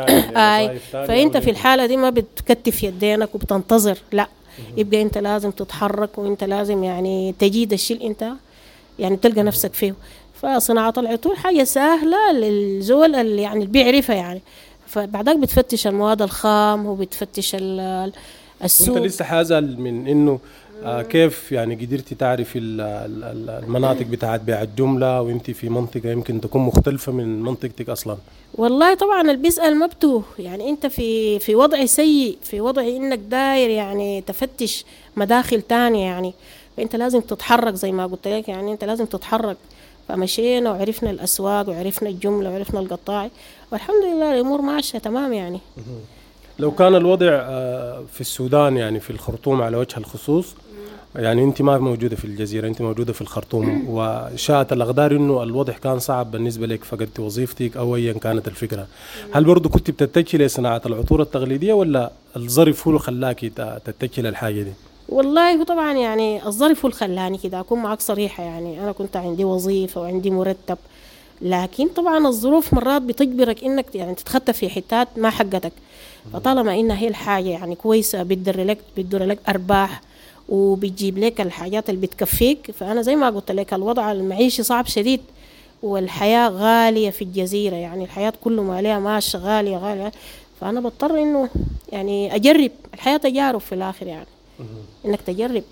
Speaker 3: فأنت في الحالة دي ما بتكتف يدينك وبتنتظر، لا، يبقى أنت لازم تتحرك وأنت لازم يعني تجيد الشيء اللي أنت يعني تلقى نفسك فيه. فصناعة العطور حاجة سهلة للزول اللي يعني بيعرفها يعني. فبعدك بتفتش المواد الخام وبتفتش السوق.
Speaker 6: أنت لسه حازل من إنه كيف يعني قدرتي تعرفي المناطق بتاعت بيع الجملة وانت في منطقة يمكن تكون مختلفة من منطقتك أصلا؟
Speaker 3: والله طبعا اللي بيسأل مبتوه يعني، انت في وضع سيء، في وضع انك داير يعني تفتش مداخل تانية يعني. فانت لازم تتحرك زي ما قلت لك يعني، انت لازم تتحرك. فمشينا وعرفنا الأسواق وعرفنا الجملة وعرفنا القطاعي، والحمد لله الأمور ماشية تمام يعني.
Speaker 6: لو كان الوضع في السودان يعني في الخرطوم على وجه الخصوص، يعني انت ما موجودة في الجزيرة، انت موجودة في الخرطوم، وشاءت الأقدار انه الوضع كان صعب بالنسبة لك، فقدت وظيفتك او ايا كانت الفكرة، هل برضو كنت بتتجهي لصناعة العطور التقليدية ولا الظرف هو خلاكي تتجهي للحاجة دي؟
Speaker 3: والله هو طبعا يعني الظرف هو خلاني كده اكون معك صريحة يعني. انا كنت عندي وظيفة وعندي مرتب، لكن طبعا الظروف مرات بتجبرك انك يعني تتخطى في حتات ما حقتك. فطالما انها هي الحاجة يعني كويسة بتدر لك ارباح وبتجيب لك الحاجات اللي بتكفيك، فأنا زي ما قلت لك الوضع المعيشي صعب شديد والحياة غالية في الجزيرة يعني، الحياة كله ما عليها ماشي غالية. فأنا بضطر إنه يعني أجرب الحياة، تجارب في الآخر يعني، إنك تجرب.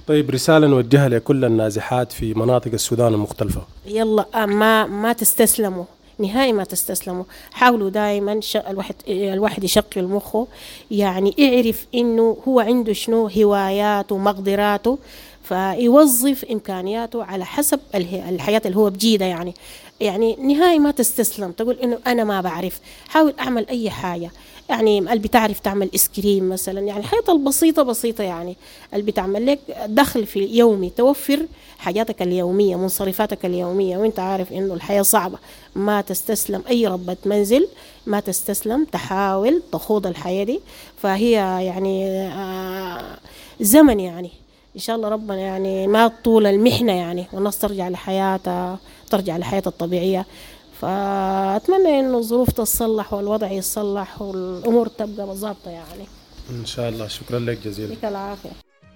Speaker 6: طيب رسالة نوجهها لكل النازحات في مناطق السودان المختلفة.
Speaker 3: يلا ما تستسلموا نهائي، ما تستسلموا. حاولوا دائما الواحد يشغل مخه، يعني يعرف انه هو عنده شنو هواياته ومقدراته، فيوظف امكانياته على حسب الحياة اللي هو بجيده. يعني نهائي ما تستسلم تقول انه انا ما بعرف، حاول اعمل اي حاجة. يعني اللي بتعرف تعمل اسكريم مثلا، يعني الحياة البسيطة بسيطة، يعني اللي بتعمل لك دخل في يومي، توفر حاجاتك اليومية، منصرفاتك اليومية، وانت عارف انه الحياة صعبة. ما تستسلم، اي ربة منزل ما تستسلم، تحاول تخوض الحياة دي. فهي يعني زمن، يعني ان شاء الله ربنا يعني ما طول المحنة، يعني والناس ترجع لحياتها، ترجع لحياتها الطبيعية. فأتمنى إنه الظروف تتصلح والوضع يتصلح والأمور تبقى مظبطة يعني.
Speaker 6: إن شاء الله. شكرا لك جزيلا.
Speaker 3: لك العافية.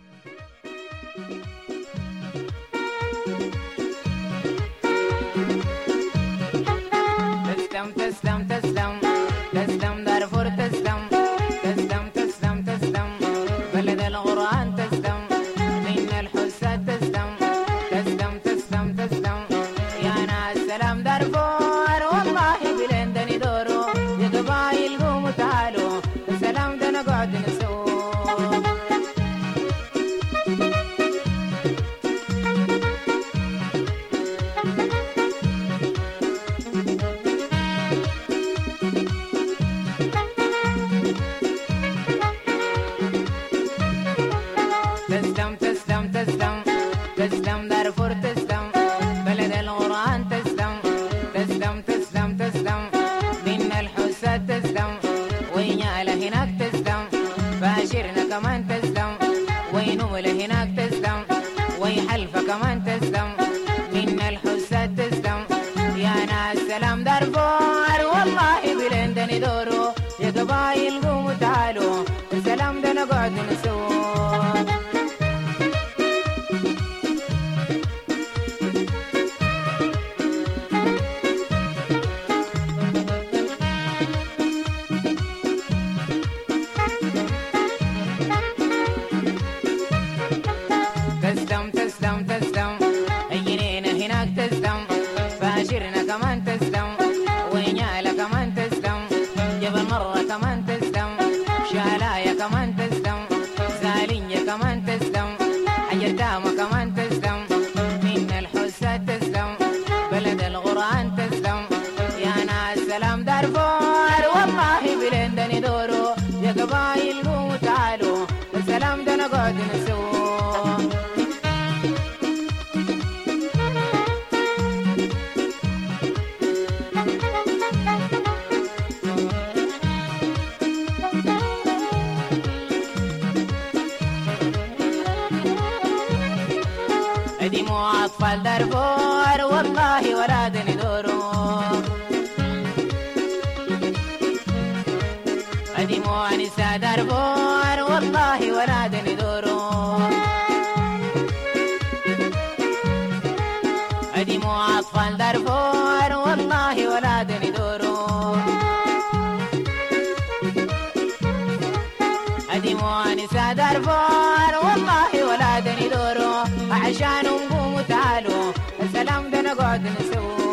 Speaker 7: تسلم تسلم تسلم دارفور، تسلم تسلم تسلم تسلم بلد القرآن، تسلم من الحسات، تسلم تسلم تسلم تسلم يا ناس سلام دارفور، والله بلندني دورو يا قبايل قوموا تعالوا، السلام ده نقعد نسوق. تسلم تسلم تسلم تسلم دارفور، تسلم بلد القرآن، تسلم تسلم تسلم تسلم من الحسات، تسلم وينيالا هناك، تسلم باشرنا كمان، تسلم وينوملا هناك، تسلم ويحلفة كمان، تسلم من الحسات، تسلم يا ناس سلام دارفور، والله بلندني دورو يا قبايل قوموا تعالوا، السلام ده نقعد نسوق. تسلم تسلم تسلم أينينا هناك، تسلم باشرنا كمان، تسلم وينيالا كمان، تسلم جبل مرة كمان، تسلم شالايا كمان، تسلم زالينيا كمان، تسلم حجرتامة كمان، تسلم من الحسات، تسلم بلد القرآن، تسلم يا ناس سلام دارفور، والله بلندني دورو يا قبايل قوموا تعالوا، السلام ده نقعد نسوق. دموع أطفال دارفور، والله ولادني دورو، دموع نساء دارفور، والله ولادني دورو، دموع أطفال دارفور، والله ولادني دورو، دموع نساء دارفور، والله ولادني دورو، عشان نقوم تعالوا، السلام ده نقعد نسوق.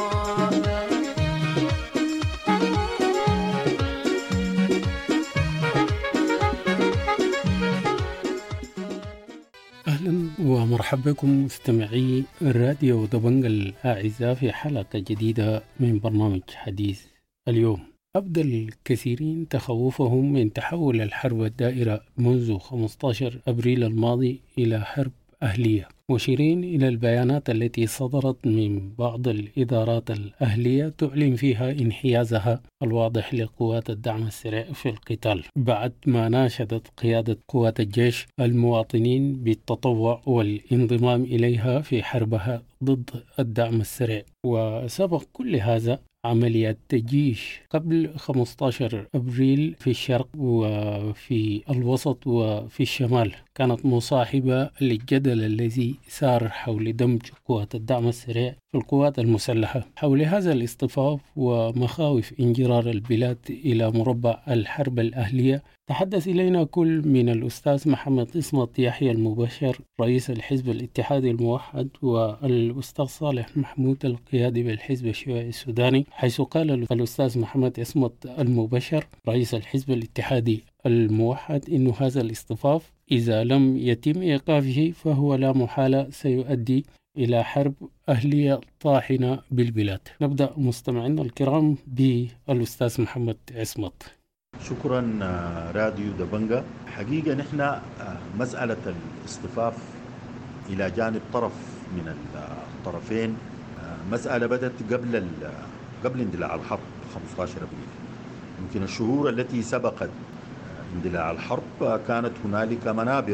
Speaker 4: أهلا ومرحبا بكم مستمعي الراديو دبنج الأعزاء في حلقة جديدة من برنامج حديث اليوم. أبدى الكثيرين تخوفهم من تحول الحرب الدائرة منذ 15 أبريل الماضي إلى حرب أهلية، مشيرين إلى البيانات التي صدرت من بعض الإدارات الأهلية تعلن فيها انحيازها الواضح لقوات الدعم السريع في القتال، بعد ما ناشدت قيادة قوات الجيش المواطنين بالتطوع والانضمام إليها في حربها ضد الدعم السريع. وسبق كل هذا عمليات تجيش قبل 15 أبريل في الشرق وفي الوسط وفي الشمال، كانت مصاحبة للجدل الذي سار حول دمج قوات الدعم السريع في القوات المسلحة. حول هذا الاصطفاف ومخاوف انجرار البلاد إلى مربع الحرب الأهلية تحدث إلينا كل من الأستاذ محمد إسمت يحيى المبشر رئيس الحزب الاتحادي الموحد والأستاذ صالح محمود القيادي بالحزب الشيوعي السوداني، حيث قال الأستاذ محمد إسمت المبشر رئيس الحزب الاتحادي الموحد إنه هذا الاصطفاف إذا لم يتم إيقافه فهو لا محالة سيؤدي إلى حرب أهلية طاحنة بالبلاد. نبدأ مستمعينا الكرام بالأستاذ محمد إسمت.
Speaker 8: شكرا راديو دبنجا. حقيقة نحن مسألة الاصطفاف إلى جانب طرف من الطرفين مسألة بدأت قبل اندلاع الحرب 15 أبريل. يمكن الشهور التي سبقت اندلاع الحرب كانت هنالك منابر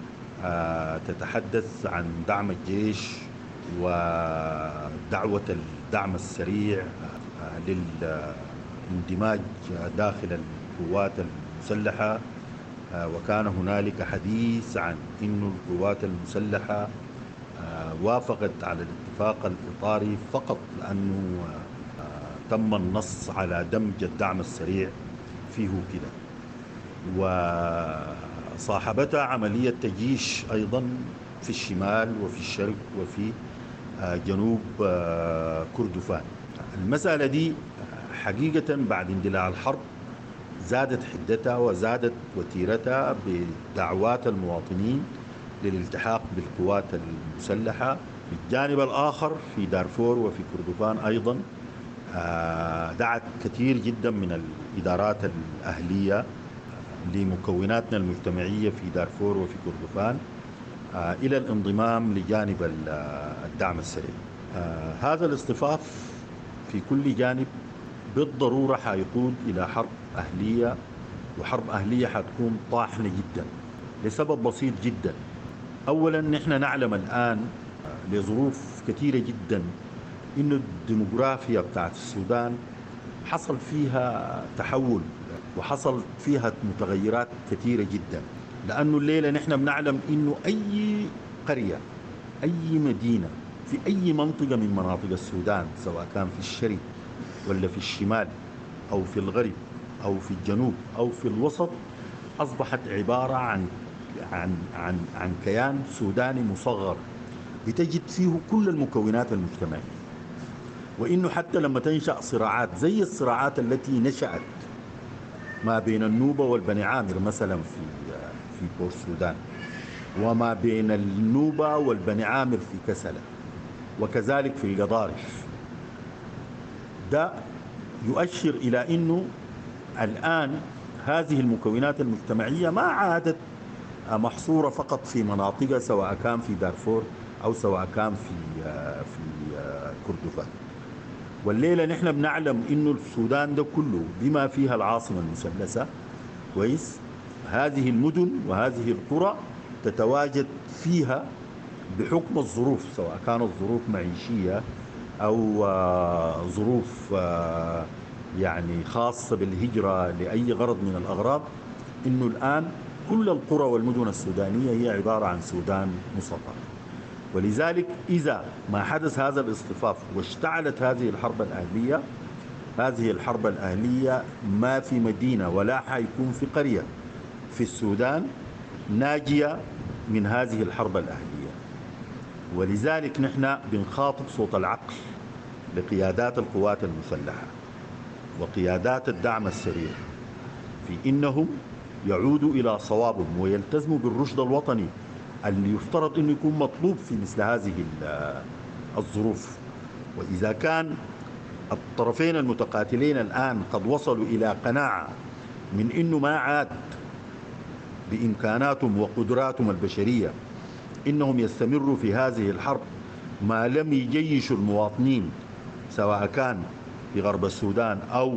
Speaker 8: تتحدث عن دعم الجيش ودعوة الدعم السريع للاندماج داخل القوات المسلحة، وكان هنالك حديث عن أن القوات المسلحة وافقت على الاتفاق الإطاري فقط لأنه تم النص على دمج الدعم السريع فيه كده، وصاحبتها عملية تجيش أيضا في الشمال وفي الشرق وفي جنوب كردفان. المسألة دي حقيقة بعد اندلاع الحرب زادت حدتها وزادت وتيرتها بدعوات المواطنين للالتحاق بالقوات المسلحة. بالجانب الآخر في دارفور وفي كردفان أيضا دعت كثير جدا من الإدارات الأهلية لمكوناتنا المجتمعية في دارفور وفي كردفان إلى الانضمام لجانب الدعم السريع. هذا الاصطفاف في كل جانب بالضرورة حيقود إلى حرب أهلية، وحرب أهلية حتكون طاحنة جدا لسبب بسيط جدا. أولا نحن نعلم الآن لظروف كثيرة جدا إنه الديموغرافيا بتاعت السودان حصل فيها تحول وحصل فيها متغيرات كثيرة جدا، لأنه الليلة نحن بنعلم إنه أي قرية أي مدينة في أي منطقة من مناطق السودان سواء كان في الشرق ولا في الشمال أو في الغرب أو في الجنوب أو في الوسط أصبحت عبارة عن كيان سوداني مصغر بتجد فيه كل المكونات المجتمعية. وإنه حتى لما تنشأ صراعات زي الصراعات التي نشأت ما بين النوبة والبني عامر مثلا في بور السودان، وما بين النوبة والبني عامر في كسلة، وكذلك في القضارف، ده يؤشر إلى أنه الآن هذه المكونات المجتمعية ما عادت محصورة فقط في مناطق سواء كان في دارفور أو سواء كان في كردفان. والليلة نحن بنعلم إنه السودان ده كله بما فيها العاصمة المثلثة كويس، هذه المدن وهذه القرى تتواجد فيها بحكم الظروف، سواء كانت ظروف معيشية أو ظروف يعني خاصة بالهجرة لأي غرض من الأغراض، إنه الآن كل القرى والمدن السودانية هي عبارة عن سودان مصغر. ولذلك إذا ما حدث هذا الاصطفاف واشتعلت هذه الحرب الأهلية، هذه الحرب الأهلية ما في مدينة ولا حيكون في قرية في السودان ناجية من هذه الحرب الأهلية. ولذلك نحن بنخاطب صوت العقل لقيادات القوات المسلحة وقيادات الدعم السريع في إنهم يعودوا إلى صوابهم ويلتزموا بالرشد الوطني اللي يفترض أنه يكون مطلوب في مثل هذه الظروف. وإذا كان الطرفين المتقاتلين الآن قد وصلوا إلى قناعة من أنه ما عاد بإمكاناتهم وقدراتهم البشرية إنهم يستمروا في هذه الحرب ما لم يجيشوا المواطنين سواء كان في غرب السودان أو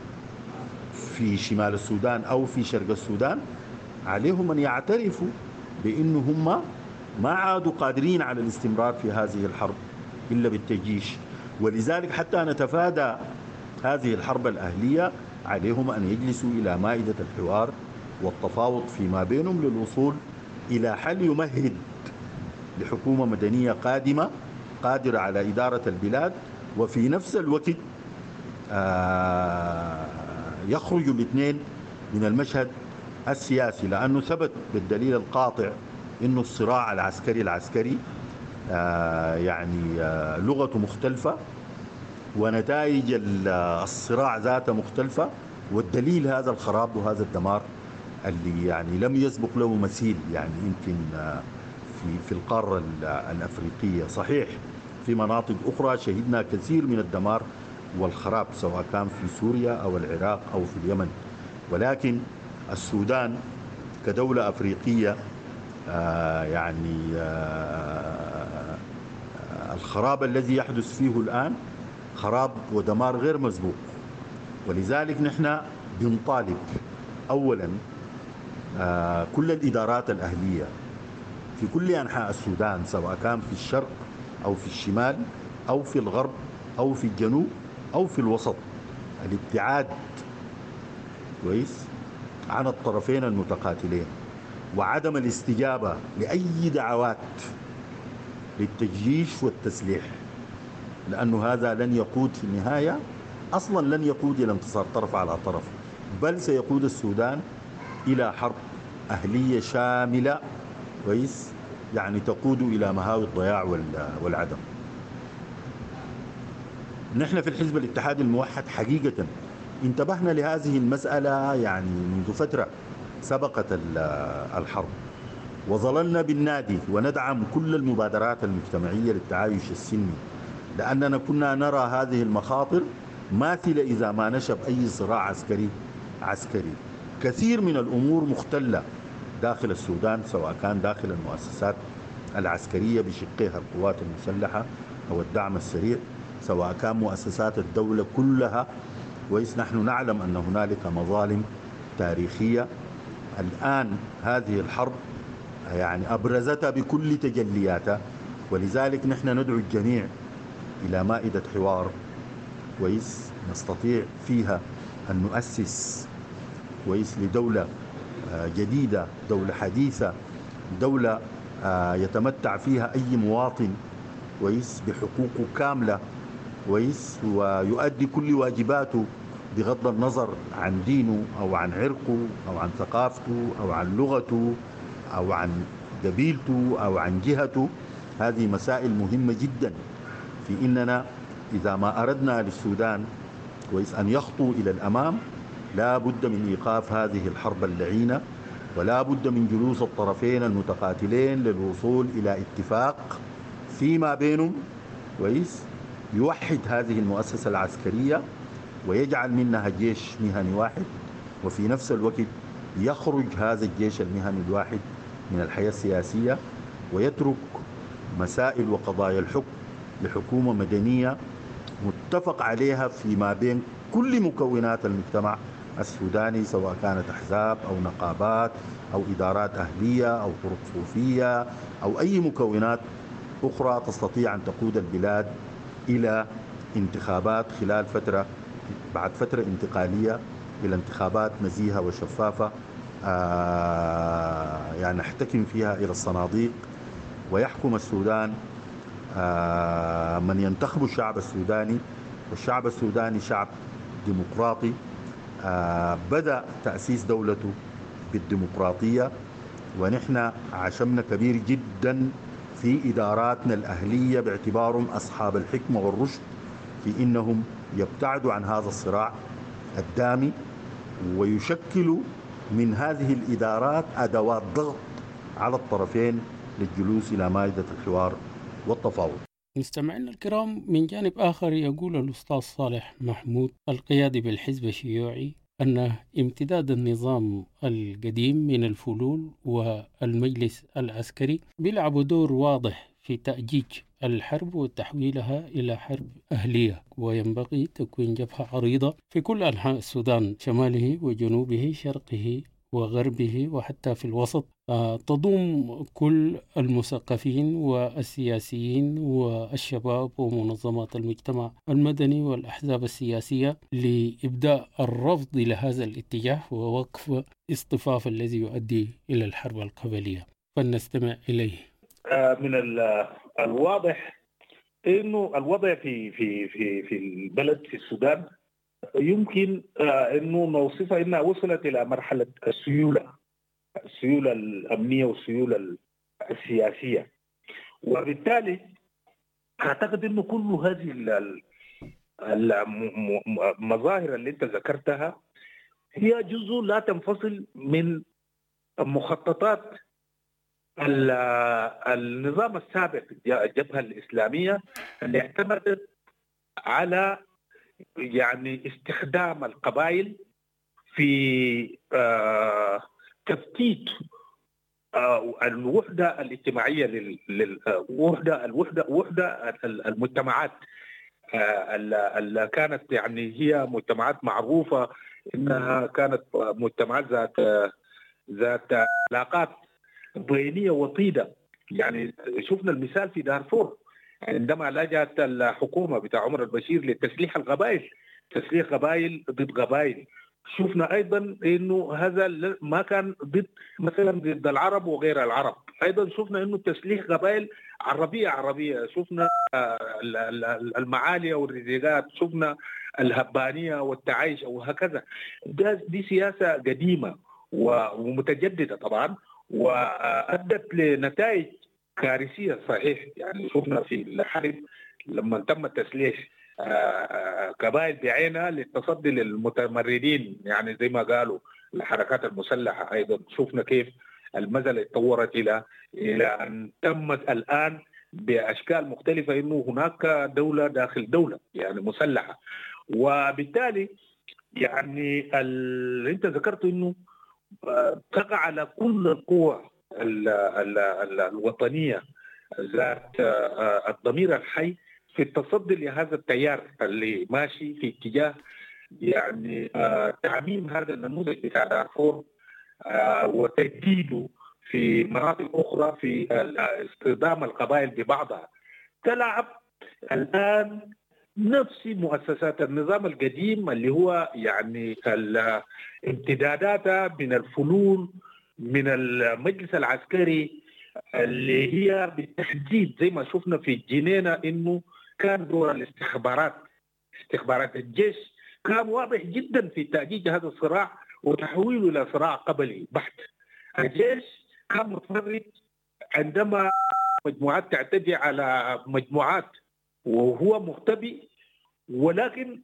Speaker 8: في شمال السودان أو في شرق السودان، عليهم أن يعترفوا بأنه هم ما عادوا قادرين على الاستمرار في هذه الحرب إلا بالتجيش. ولذلك حتى نتفادى هذه الحرب الأهلية عليهم أن يجلسوا إلى مائدة الحوار والتفاوض فيما بينهم للوصول إلى حل يمهد لحكومة مدنية قادمة قادرة على إدارة البلاد، وفي نفس الوقت يخرج الاثنين من المشهد السياسي، لأنه ثبت بالدليل القاطع إنه الصراع العسكري يعني لغته مختلفة ونتائج الصراع ذاته مختلفة، والدليل هذا الخراب وهذا الدمار اللي يعني لم يسبق له مثيل يعني يمكن في القارة الأفريقية. صحيح في مناطق أخرى شهدنا كثير من الدمار والخراب سواء كان في سوريا أو العراق أو في اليمن، ولكن السودان كدولة أفريقية يعني الخراب الذي يحدث فيه الآن خراب ودمار غير مسبوق. ولذلك نحن بنطالب أولا كل الإدارات الأهلية في كل أنحاء السودان سواء كان في الشرق أو في الشمال أو في الغرب أو في الجنوب أو في الوسط الابتعاد كويس عن الطرفين المتقاتلين، وعدم الاستجابة لأي دعوات للتجيش والتسليح، لأنه هذا لن يقود في النهاية أصلا لن يقود إلى انتصار طرف على طرف، بل سيقود السودان إلى حرب أهلية شاملة كويس يعني تقود إلى مهاوي الضياع والعدم. نحن في الحزب الاتحادي الموحد حقيقة انتبهنا لهذه المسألة يعني منذ فترة سبقت الحرب، وظللنا بالنادي وندعم كل المبادرات المجتمعية للتعايش السلمي، لأننا كنا نرى هذه المخاطر ماثلة إذا ما نشب أي صراع عسكري. كثير من الأمور مختلة داخل السودان سواء كان داخل المؤسسات العسكرية بشقها القوات المسلحة أو الدعم السريع، سواء كان مؤسسات الدولة كلها نحن نعلم أن هنالك مظالم تاريخية. الآن هذه الحرب يعني أبرزتها بكل تجلياتها، ولذلك نحن ندعو الجميع إلى مائدة حوار نستطيع فيها أن نؤسس لدولة جديدة، دولة حديثة، دولة يتمتع فيها أي مواطن بحقوقه كاملة ويؤدي كل واجباته بغض النظر عن دينه أو عن عرقه أو عن ثقافته أو عن لغته أو عن قبيلته أو عن جهته. هذه مسائل مهمة جدا في إننا إذا ما أردنا للسودان أن يخطو إلى الأمام لا بد من إيقاف هذه الحرب اللعينة، ولا بد من جلوس الطرفين المتقاتلين للوصول إلى اتفاق فيما بينهم يوحد هذه المؤسسة العسكرية ويجعل منها جيش مهني واحد، وفي نفس الوقت يخرج هذا الجيش المهني الواحد من الحياة السياسية ويترك مسائل وقضايا الحكم لحكومة مدنية متفق عليها فيما بين كل مكونات المجتمع السوداني، سواء كانت أحزاب أو نقابات أو إدارات أهلية أو طرق صوفية أو أي مكونات أخرى تستطيع أن تقود البلاد إلى انتخابات خلال بعد فترة انتقالية إلى انتخابات نزيهة وشفافة يعني نحتكم فيها إلى الصناديق ويحكم السودان من ينتخب الشعب السوداني. والشعب السوداني شعب ديمقراطي بدأ تأسيس دولته بالديمقراطية، ونحن عشمنا كبير جدا في إداراتنا الأهلية باعتبارهم أصحاب الحكمة والرشد في إنهم يبتعدوا عن هذا الصراع الدامي ويشكلوا من هذه الإدارات أدوات ضغط على الطرفين للجلوس إلى مائدة الحوار والتفاوض.
Speaker 4: مستمعينا الكرام، من جانب آخر يقول الأستاذ صالح محمود القيادي بالحزب الشيوعي أن امتداد النظام القديم من الفلول والمجلس العسكري بيلعب دور واضح في تأجيج الحرب وتحويلها إلى حرب أهلية، وينبغي تكوين جبهة عريضة في كل أنحاء السودان، شماله وجنوبه، شرقه وغربه وحتى في الوسط، تضم كل المثقفين والسياسيين والشباب ومنظمات المجتمع المدني والأحزاب السياسية لإبداء الرفض لهذا الاتجاه ووقف اصطفاف الذي يؤدي إلى الحرب القبلية. فلنستمع إليه.
Speaker 9: من الواضح انه الوضع في البلد في السودان يمكن انه نوصفها انها وصلت الى مرحله السيوله الامنيه والسيوله السياسيه، وبالتالي اعتقد انه كل هذه المظاهر اللي انت ذكرتها هي جزء لا تنفصل من مخططات النظام السابق، الجبهة الإسلامية اللي اعتمدت على يعني استخدام القبائل في تفتيت الوحدة الاجتماعية وحدة المجتمعات اللي كانت يعني هي مجتمعات معروفة إنها كانت مجتمعات ذات علاقات بينية وطيدة. يعني شفنا المثال في دارفور عندما لجأت الحكومة بتاع عمر البشير لتسليح القبائل، تسليح قبائل ضد قبائل. شفنا أيضا إنه هذا ما كان ضد مثلا ضد العرب وغير العرب، أيضا شفنا إنه تسليح قبائل عربية، شفنا المعالية والرزيقات، شفنا الهبانية والتعايش وهكذا. دي سياسة قديمة ومتجددة طبعا، وأدت لنتائج كارثية صحيح. يعني شفنا في الحرب لما تم تسليح قبائل بعينها للتصدي للمتمردين، يعني زي ما قالوا الحركات المسلحة. أيضا شفنا كيف المسألة تطورت إلى أن تمت الآن بأشكال مختلفة، إنه هناك دولة داخل دولة يعني مسلحة. وبالتالي يعني اللي أنت ذكرته إنه تقع على كل القوى الوطنية ذات الضمير الحي في التصدي لهذا التيار اللي ماشي في اتجاه يعني تعميم هذا النموذج بتاع دارفور وتجديده في مناطق أخرى في استخدام القبائل ببعضها. تلعب الآن نفس مؤسسات النظام القديم اللي هو يعني امتداداتها من الفنون من المجلس العسكري، اللي هي بالتحديد زي ما شفنا في الجنينة إنه كان دور الاستخبارات، استخبارات الجيش كان واضح جدا في تأجيج هذا الصراع وتحويله إلى صراع قبلي بحت. الجيش كان متفرد عندما مجموعات تعتدي على مجموعات وهو مختبئ، ولكن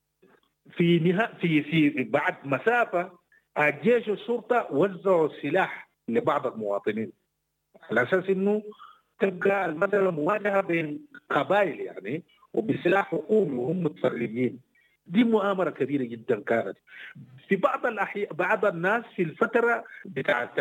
Speaker 9: في بعد مسافة الجيش والشرطة وزعوا السلاح لبعض المواطنين على أساس إنه تبقى المسألة مواجهة بين قبائل يعني وبسلاح حكومي وهم متفرجين. دي مؤامرة كبيرة جدا كانت في بعض الناس في الفترة بتاعت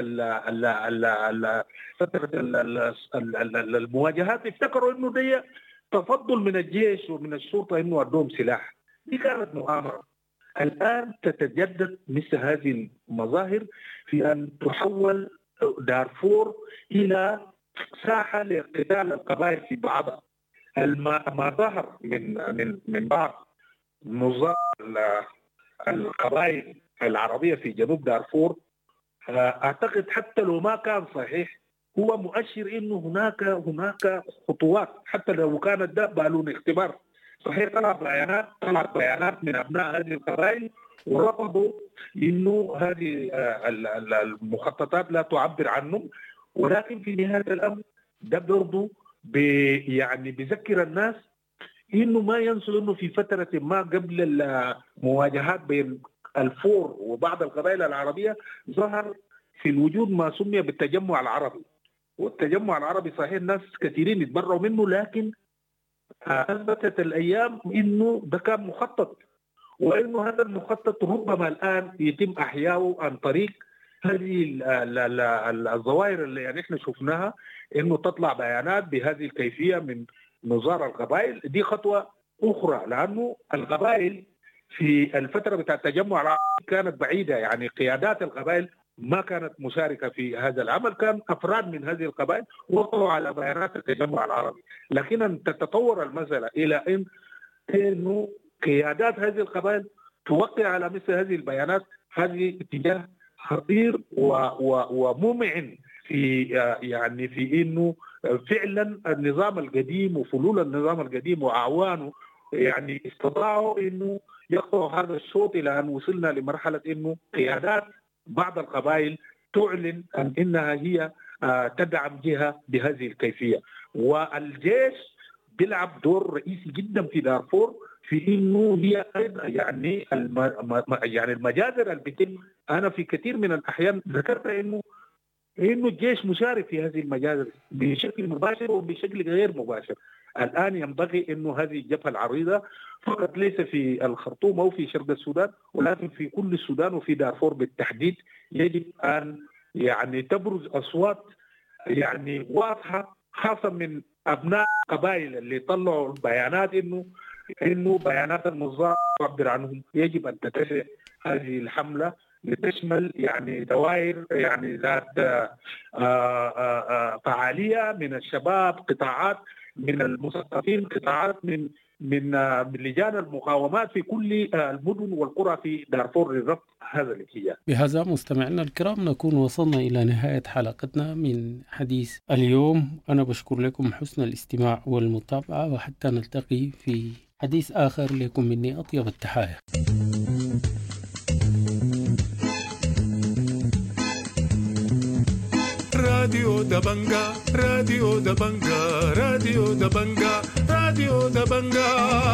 Speaker 9: فترة المواجهات افتكروا إنه دي تفضل من الجيش ومن الشرطة إنه عندهم سلاح. دي كانت مؤامرة. الآن تتجدد مثل هذه المظاهر في أن تحول دارفور إلى ساحة لاقتتال القبائل في بعضها. ما ظهر من بعض نظام القبائل العربية في جنوب دارفور أعتقد حتى لو ما كان صحيح هو مؤشر إنه هناك خطوات، حتى لو كانت ده بالون اختبار. صحيح طلعت بيانات من أبناء هذه القبائل ورفضوا إنه هذه المخططات لا تعبر عنهم، ولكن في نهاية الأمر ده برضو يعني بيذكر الناس إنه ما ينسوا إنه في فترة ما قبل المواجهات بين الفور وبعض القبائل العربية ظهر في الوجود ما سمي بالتجمع العربي. والتجمع العربي صحيح الناس كثيرين يتبرعوا منه، لكن أثبتت الأيام إنه ده كان مخطط، وإنه هذا المخطط ربما الآن يتم إحياؤه عن طريق هذه الظواهر اللي يعني إحنا شفناها، إنه تطلع بيانات بهذه الكيفية من نظار القبائل. دي خطوة أخرى، لأنه القبائل في الفترة بتاع التجمع العربي كانت بعيدة، يعني قيادات القبائل ما كانت مشاركة في هذا العمل، كان أفراد من هذه القبائل وقعوا على بيانات التجمع العربي. لكن أن تتطور المسألة إلى إنه قيادات هذه القبائل توقع على مثل هذه البيانات، هذه اتجاه خطير وممعن في يعني في انه فعلا النظام القديم وفلول النظام القديم واعوانه يعني استطاعوا انه يقطعوا هذا الشوط الى ان وصلنا لمرحله انه قيادات بعض القبائل تعلن عن انها هي تدعم جهه بهذه الكيفيه، والجيش بيلعب دور رئيسي جدا في دارفور في انه هي يعني يعني المجازر اللي بتتم. انا في كثير من الاحيان ذكرت انه الجيش مشارك في هذه المجازر بشكل مباشر وبشكل غير مباشر. الان ينبغي انه هذه الجبهه العريضه فقط ليس في الخرطوم او في شرق السودان ولكن في كل السودان وفي دارفور بالتحديد يجب ان يعني تبرز اصوات يعني واضحه خاصه من ابناء قبائل اللي طلعوا بيانات انه بيانات النظام تعبر عنهم. يجب ان تتسع هذه الحمله لتشمل يعني دوائر يعني ذات فعاليه من الشباب، قطاعات من المثقفين، قطاعات من لجان المقاومات في كل المدن والقرى في دارفور لرفض هذا الاتجاه.
Speaker 4: بهذا مستمعينا الكرام نكون وصلنا إلى نهاية حلقتنا من حديث اليوم. أنا بشكر لكم حسن الاستماع والمتابعة، وحتى نلتقي في حديث آخر لكم مني أطيب التحايا.
Speaker 1: راديو دبنجا راديو دبنجا راديو دبنجا راديو دبنجا.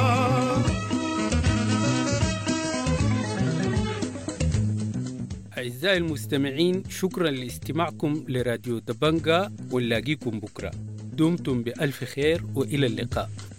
Speaker 4: أعزائي المستمعين، شكرا لاستماعكم لراديو دبنجا، ونلاقيكم بكرة. دمتم بألف خير وإلى اللقاء.